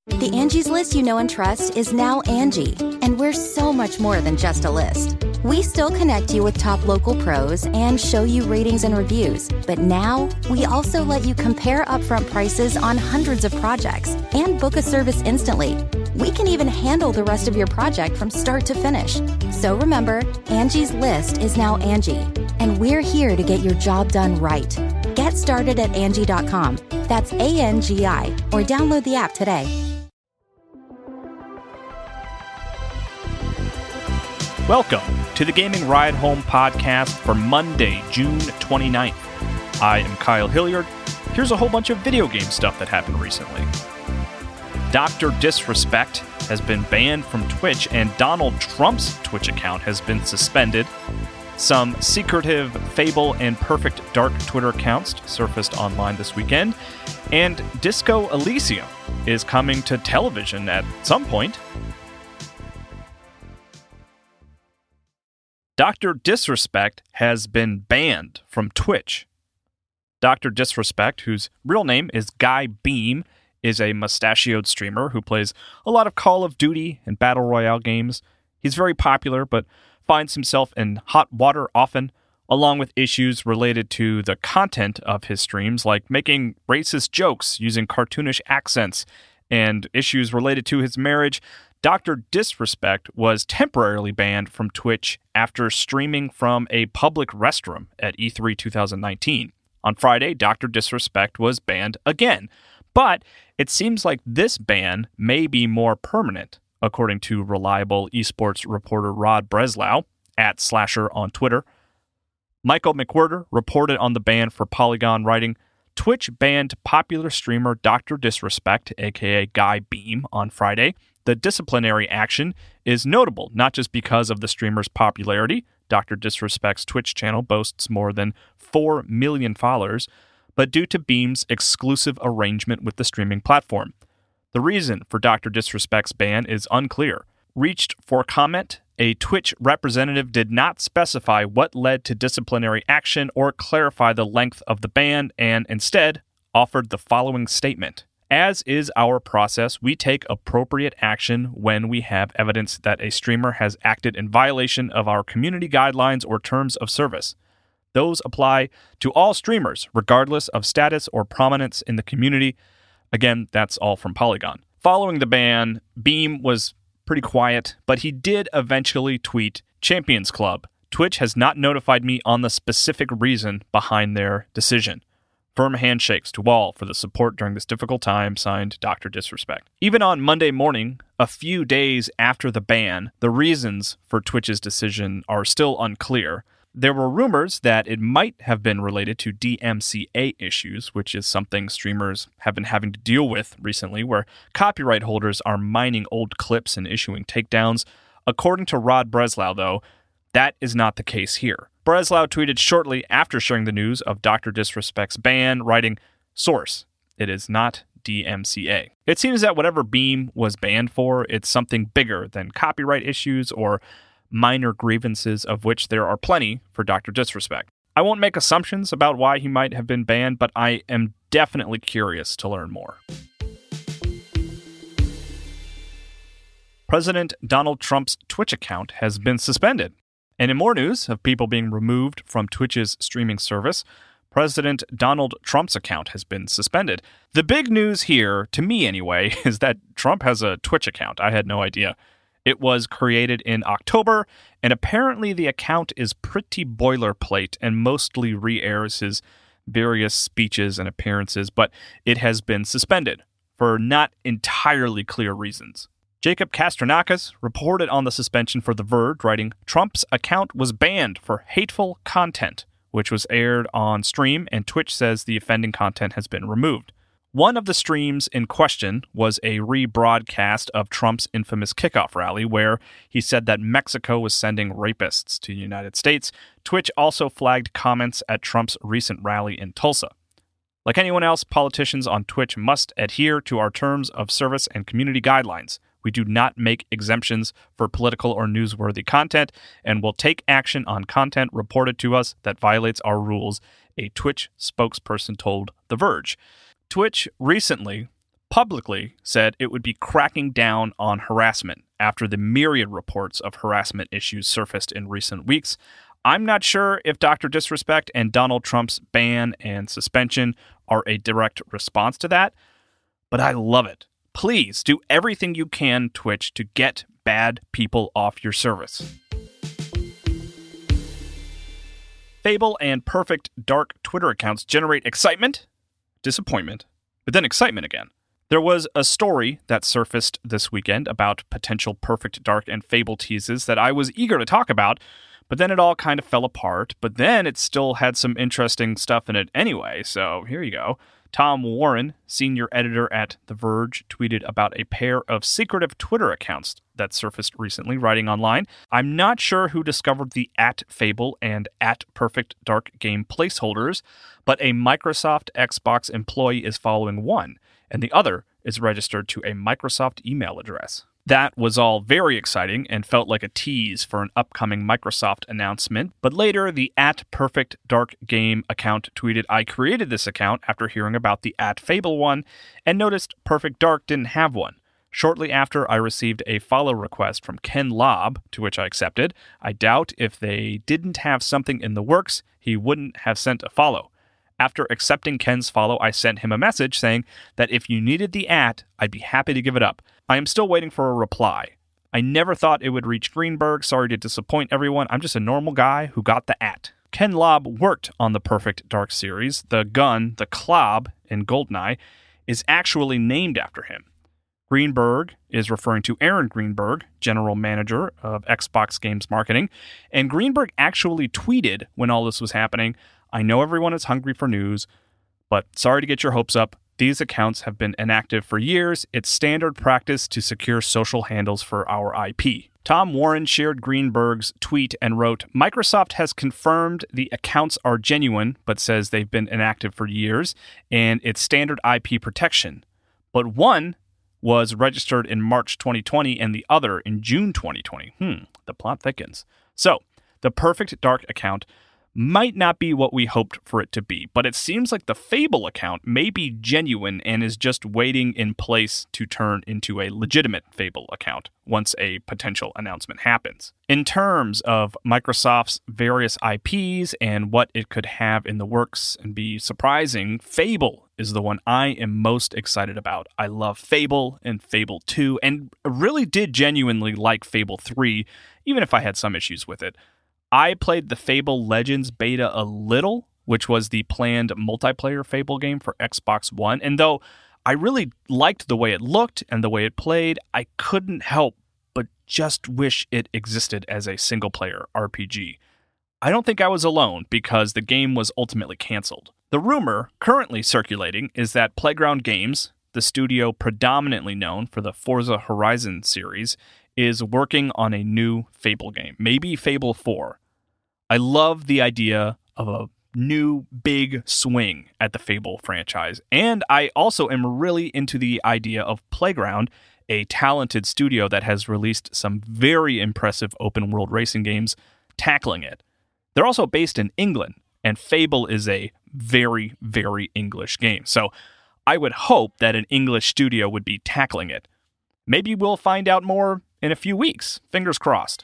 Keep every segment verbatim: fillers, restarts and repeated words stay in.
The Angie's List you know and trust is now Angie, and we're so much more than just a list. We still connect you with top local pros and show you ratings and reviews, but now we also let you compare upfront prices on hundreds of projects and book a service instantly. We can even handle the rest of your project from start to finish. So remember, Angie's List is now Angie, and we're here to get your job done right. Get started at Angie dot com. That's A N G I, or download the app today. Welcome to the Gaming Ride Home podcast for Monday, June twenty-ninth. I am Kyle Hilliard. Here's a whole bunch of video game stuff that happened recently. Doctor Disrespect has been banned from Twitch, and Donald Trump's Twitch account has been suspended. Some secretive Fable and Perfect Dark Twitter accounts surfaced online this weekend, and Disco Elysium is coming to television at some point. Doctor Disrespect has been banned from Twitch. Doctor Disrespect, whose real name is Guy Beam, is a mustachioed streamer who plays a lot of Call of Duty and Battle Royale games. He's very popular, but finds himself in hot water often, along with issues related to the content of his streams, like making racist jokes using cartoonish accents, and issues related to his marriage. Doctor Disrespect was temporarily banned from Twitch after streaming from a public restroom at E three twenty nineteen. On Friday, Doctor Disrespect was banned again, but it seems like this ban may be more permanent, according to reliable esports reporter Rod Breslau, at Slasher on Twitter. Michael McWhirter reported on the ban for Polygon, writing, Twitch banned popular streamer Doctor Disrespect, aka Guy Beam, on Friday. The disciplinary action is notable, not just because of the streamer's popularity. Doctor Disrespect's Twitch channel boasts more than four million followers, but due to Beam's exclusive arrangement with the streaming platform. The reason for Doctor Disrespect's ban is unclear. Reached for comment, a Twitch representative did not specify what led to disciplinary action or clarify the length of the ban, and instead offered the following statement. As is our process, we take appropriate action when we have evidence that a streamer has acted in violation of our community guidelines or terms of service. Those apply to all streamers, regardless of status or prominence in the community. Again, that's all from Polygon. Following the ban, Beam was pretty quiet, but he did eventually tweet, Champions Club. Twitch has not notified me on the specific reason behind their decision. Firm handshakes to all for the support during this difficult time, signed Doctor Disrespect. Even on Monday morning, a few days after the ban, the reasons for Twitch's decision are still unclear. There were rumors that it might have been related to D M C A issues, which is something streamers have been having to deal with recently, where copyright holders are mining old clips and issuing takedowns. According to Rod Breslau, though, that is not the case here. Breslau tweeted shortly after sharing the news of Doctor Disrespect's ban, writing, Source, it is not D M C A. It seems that whatever Beam was banned for, it's something bigger than copyright issues or minor grievances, of which there are plenty for Doctor Disrespect. I won't make assumptions about why he might have been banned, but I am definitely curious to learn more. President Donald Trump's Twitch account has been suspended. And in more news of people being removed from Twitch's streaming service, President Donald Trump's account has been suspended. The big news here, to me anyway, is that Trump has a Twitch account. I had no idea. It was created in October, and apparently the account is pretty boilerplate and mostly re-airs his various speeches and appearances, but it has been suspended for not entirely clear reasons. Jacob Kastronakis reported on the suspension for The Verge, writing, Trump's account was banned for hateful content, which was aired on stream, and Twitch says the offending content has been removed. One of the streams in question was a rebroadcast of Trump's infamous kickoff rally, where he said that Mexico was sending rapists to the United States. Twitch also flagged comments at Trump's recent rally in Tulsa. Like anyone else, politicians on Twitch must adhere to our terms of service and community guidelines. We do not make exemptions for political or newsworthy content, and will take action on content reported to us that violates our rules, a Twitch spokesperson told The Verge. Twitch recently publicly said it would be cracking down on harassment after the myriad reports of harassment issues surfaced in recent weeks. I'm not sure if Doctor Disrespect and Donald Trump's ban and suspension are a direct response to that, but I love it. Please do everything you can, Twitch, to get bad people off your service. Fable and Perfect Dark Twitter accounts generate excitement, disappointment, but then excitement again. There was a story that surfaced this weekend about potential Perfect Dark and Fable teases that I was eager to talk about, but then it all kind of fell apart. But then it still had some interesting stuff in it anyway, so here you go. Tom Warren, senior editor at The Verge, tweeted about a pair of secretive Twitter accounts that surfaced recently, writing online, "I'm not sure who discovered the at Fable and at Perfect Dark game placeholders, but a Microsoft Xbox employee is following one, and the other is registered to a Microsoft email address." That was all very exciting and felt like a tease for an upcoming Microsoft announcement, but later the at Perfect Dark Game account tweeted, "I created this account after hearing about the at Fable one and noticed Perfect Dark didn't have one. Shortly after, I received a follow request from Ken Lobb, to which I accepted. I doubt if they didn't have something in the works, he wouldn't have sent a follow. After accepting Ken's follow, I sent him a message saying that if you needed the at, I'd be happy to give it up. I am still waiting for a reply. I never thought it would reach Greenberg. Sorry to disappoint everyone. I'm just a normal guy who got the at." Ken Lobb worked on the Perfect Dark series. The gun, the Klobb in GoldenEye, is actually named after him. Greenberg is referring to Aaron Greenberg, general manager of Xbox Games Marketing, and Greenberg actually tweeted when all this was happening, "I know everyone is hungry for news, but sorry to get your hopes up. These accounts have been inactive for years. It's standard practice to secure social handles for our I P." Tom Warren shared Greenberg's tweet and wrote, "Microsoft has confirmed the accounts are genuine, but says they've been inactive for years, and it's standard I P protection. But one was registered in March twenty twenty and the other in June twenty twenty. Hmm, the plot thickens. So, the Perfect Dark account might not be what we hoped for it to be, but it seems like the Fable account may be genuine and is just waiting in place to turn into a legitimate Fable account once a potential announcement happens. In terms of Microsoft's various I Ps and what it could have in the works and be surprising, Fable is the one I am most excited about. I love Fable and Fable two, and really did genuinely like Fable three, even if I had some issues with it. I played the Fable Legends beta a little, which was the planned multiplayer Fable game for Xbox One, and though I really liked the way it looked and the way it played, I couldn't help but just wish it existed as a single-player R P G. I don't think I was alone, because the game was ultimately canceled. The rumor currently circulating is that Playground Games, the studio predominantly known for the Forza Horizon series, is working on a new Fable game, maybe Fable four. I love the idea of a new big swing at the Fable franchise, and I also am really into the idea of Playground, a talented studio that has released some very impressive open-world racing games, tackling it. They're also based in England, and Fable is a very, very English game, so I would hope that an English studio would be tackling it. Maybe we'll find out more in a few weeks. Fingers crossed.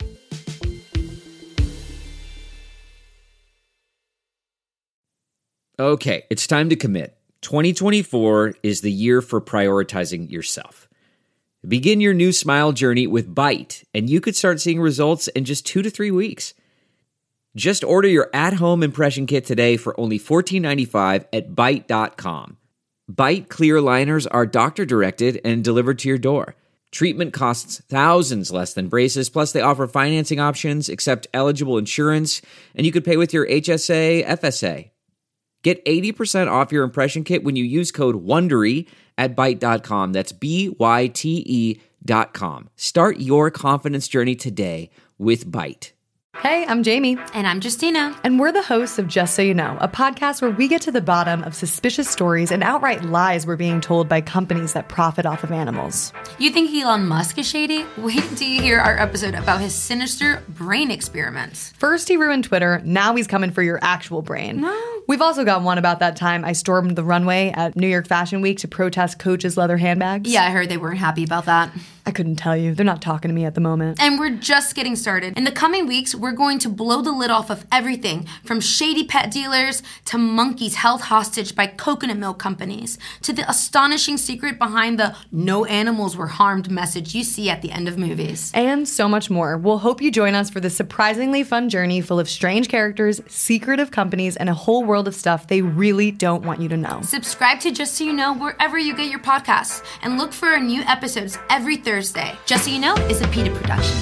Okay, it's time to commit. twenty twenty-four is the year for prioritizing yourself. Begin your new smile journey with Byte, and you could start seeing results in just two to three weeks. Just order your at-home impression kit today for only fourteen ninety-five at byte dot com. Byte clear liners are doctor-directed and delivered to your door. Treatment costs thousands less than braces, plus they offer financing options, accept eligible insurance, and you could pay with your H S A, F S A. Get eighty percent off your impression kit when you use code WONDERY at byte dot com. That's B Y T E dot com. Start your confidence journey today with Byte. Hey, I'm Jamie. And I'm Justina. And we're the hosts of Just So You Know, a podcast where we get to the bottom of suspicious stories and outright lies we're being told by companies that profit off of animals. You think Elon Musk is shady? Wait until you hear our episode about his sinister brain experiments. First he ruined Twitter, now he's coming for your actual brain. No. We've also got one about that time I stormed the runway at New York Fashion Week to protest Coach's leather handbags. Yeah, I heard they weren't happy about that. I couldn't tell you. They're not talking to me at the moment. And we're just getting started. In the coming weeks, we're going to blow the lid off of everything from shady pet dealers to monkeys held hostage by coconut milk companies to the astonishing secret behind the no animals were harmed message you see at the end of movies. And so much more. We'll hope you join us for this surprisingly fun journey full of strange characters, secretive companies, and a whole world of stuff they really don't want you to know. Subscribe to Just So You Know wherever you get your podcasts and look for our new episodes every Thursday. Thursday. Just So You Know is a PETA production.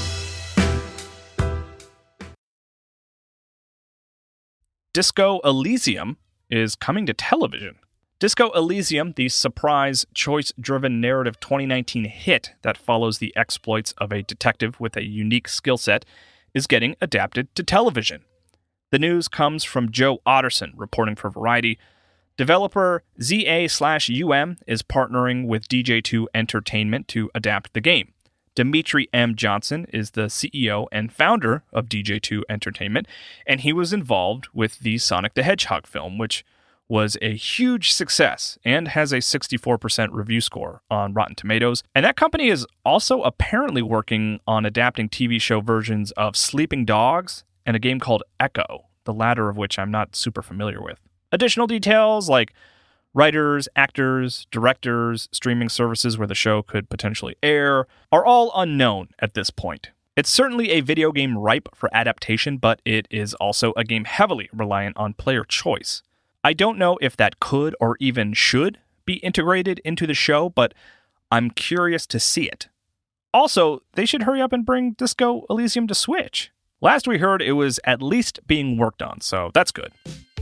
Disco Elysium is coming to television. Disco Elysium, the surprise, choice-driven narrative twenty nineteen hit that follows the exploits of a detective with a unique skill set, is getting adapted to television. The news comes from Joe Otterson, reporting for Variety. Developer Z A slash U M is partnering with D J two Entertainment to adapt the game. Dimitri M. Johnson is the C E O and founder of D J two Entertainment, and he was involved with the Sonic the Hedgehog film, which was a huge success and has a sixty-four percent review score on Rotten Tomatoes. And that company is also apparently working on adapting T V show versions of Sleeping Dogs and a game called Echo, the latter of which I'm not super familiar with. Additional details like writers, actors, directors, streaming services where the show could potentially air are all unknown at this point. It's certainly a video game ripe for adaptation, but it is also a game heavily reliant on player choice. I don't know if that could or even should be integrated into the show, but I'm curious to see it. Also, they should hurry up and bring Disco Elysium to Switch. Last we heard, it was at least being worked on, so that's good.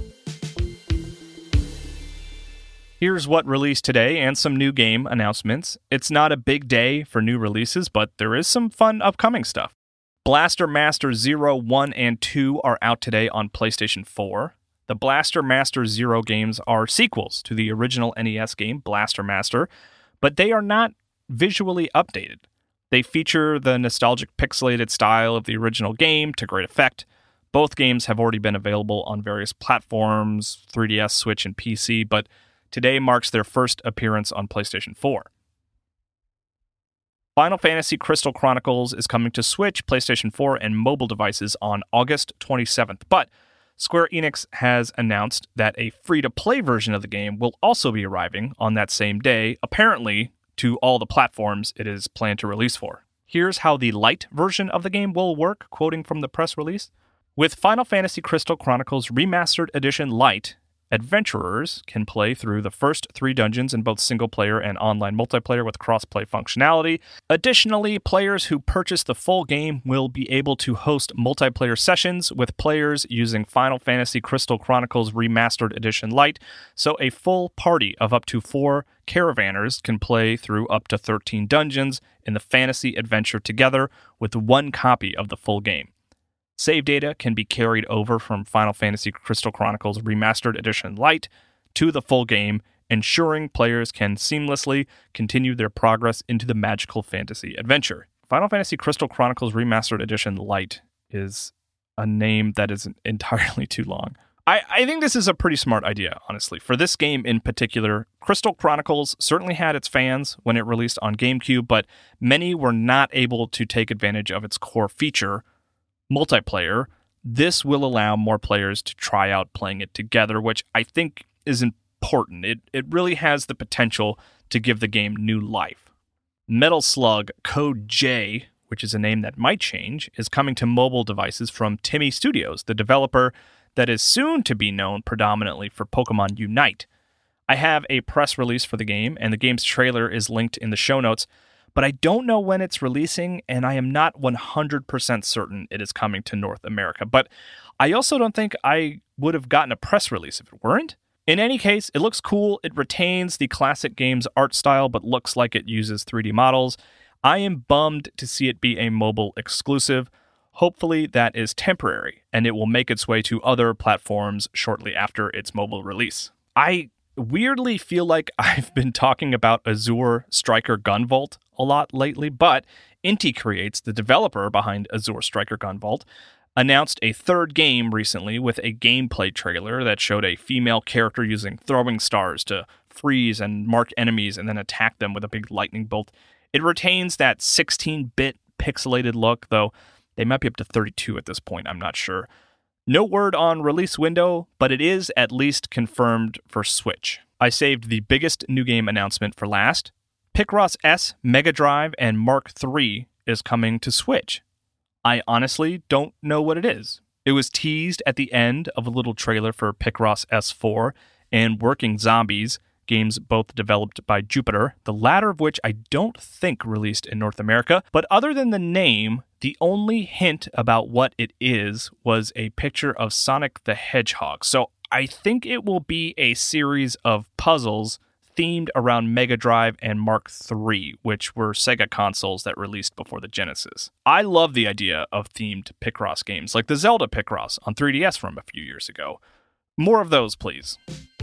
Here's what released today and some new game announcements. It's not a big day for new releases, but there is some fun upcoming stuff. Blaster Master Zero, one, and two are out today on PlayStation four. The Blaster Master Zero games are sequels to the original N E S game, Blaster Master, but they are not visually updated. They feature the nostalgic pixelated style of the original game to great effect. Both games have already been available on various platforms, three D S, Switch, and P C, but today marks their first appearance on PlayStation four. Final Fantasy Crystal Chronicles is coming to Switch, PlayStation four, and mobile devices on August twenty-seventh, but Square Enix has announced that a free-to-play version of the game will also be arriving on that same day, apparently to all the platforms it is planned to release for. Here's how the light version of the game will work, quoting from the press release. With Final Fantasy Crystal Chronicles Remastered Edition Lite, adventurers can play through the first three dungeons in both single-player and online multiplayer with cross-play functionality. Additionally, players who purchase the full game will be able to host multiplayer sessions with players using Final Fantasy Crystal Chronicles Remastered Edition Lite, so a full party of up to four caravanners can play through up to thirteen dungeons in the fantasy adventure together with one copy of the full game. Save data can be carried over from Final Fantasy Crystal Chronicles Remastered Edition Lite to the full game, ensuring players can seamlessly continue their progress into the magical fantasy adventure. Final Fantasy Crystal Chronicles Remastered Edition Lite is a name that is entirely too long. I, I think this is a pretty smart idea, honestly. For this game in particular, Crystal Chronicles certainly had its fans when it released on GameCube, but many were not able to take advantage of its core feature, multiplayer. This will allow more players to try out playing it together, which I think is important. It it really has the potential to give the game new life. Metal Slug Code J, which is a name that might change, is coming to mobile devices from Timmy Studios, the developer that is soon to be known predominantly for Pokemon Unite. I have a press release for the game, and the game's trailer is linked in the show notes, but I don't know when it's releasing, and I am not one hundred percent certain it is coming to North America. But I also don't think I would have gotten a press release if it weren't. In any case, it looks cool. It retains the classic game's art style, but looks like it uses three D models. I am bummed to see it be a mobile exclusive. Hopefully that is temporary, and it will make its way to other platforms shortly after its mobile release. I weirdly feel like I've been talking about Azure Striker Gunvolt a lot lately, but Inti Creates, the developer behind Azure Striker Gunvolt, announced a third game recently with a gameplay trailer that showed a female character using throwing stars to freeze and mark enemies and then attack them with a big lightning bolt. It retains that sixteen-bit pixelated look, though they might be up to thirty-two at this point, I'm not sure. No word on release window, but it is at least confirmed for Switch. I saved the biggest new game announcement for last. Picross S, Mega Drive, and Mark three is coming to Switch. I honestly don't know what it is. It was teased at the end of a little trailer for Picross S four and Working Zombies, games both developed by Jupiter, the latter of which I don't think released in North America. But other than the name, the only hint about what it is was a picture of Sonic the Hedgehog. So I think it will be a series of puzzles themed around Mega Drive and Mark three, which were Sega consoles that released before the Genesis. I love the idea of themed Picross games, like the Zelda Picross on three D S from a few years ago. More of those, please.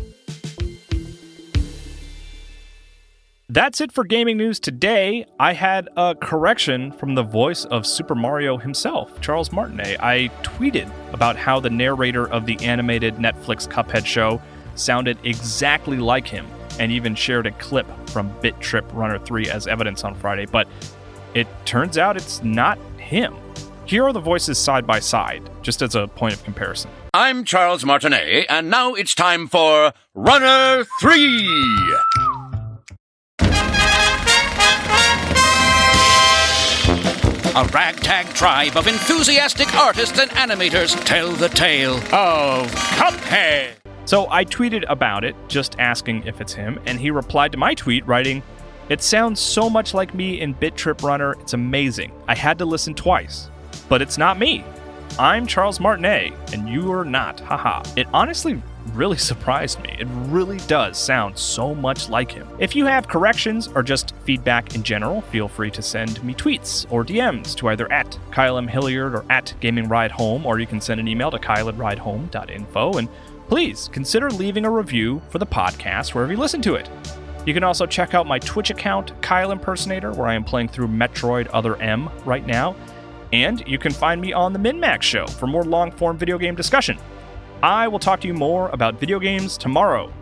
That's it for gaming news today. I had a correction from the voice of Super Mario himself, Charles Martinet. I tweeted about how the narrator of the animated Netflix Cuphead show sounded exactly like him, and even shared a clip from Bit Trip Runner three as evidence on Friday, but it turns out it's not him. Here are the voices side by side, just as a point of comparison. I'm Charles Martinet, and now it's time for Runner three! A ragtag tribe of enthusiastic artists and animators tell the tale of Cuphead. So I tweeted about it, just asking if it's him, and he replied to my tweet writing, "It sounds so much like me in Bit Trip Runner, it's amazing. I had to listen twice. But it's not me. I'm Charles Martinet, and you are not, haha." It honestly really surprised me. It really does sound so much like him. If you have corrections or just feedback in general, feel free to send me tweets or D Ms to either at Kyle M. Hilliard or at Gaming Ride Home, or you can send an email to kyle at ridehome dot info, and please consider leaving a review for the podcast wherever you listen to it. You can also check out my Twitch account, Kyle Impersonator, where I am playing through Metroid Other M right now. And you can find me on the MinMax Show for more long-form video game discussion. I will talk to you more about video games tomorrow.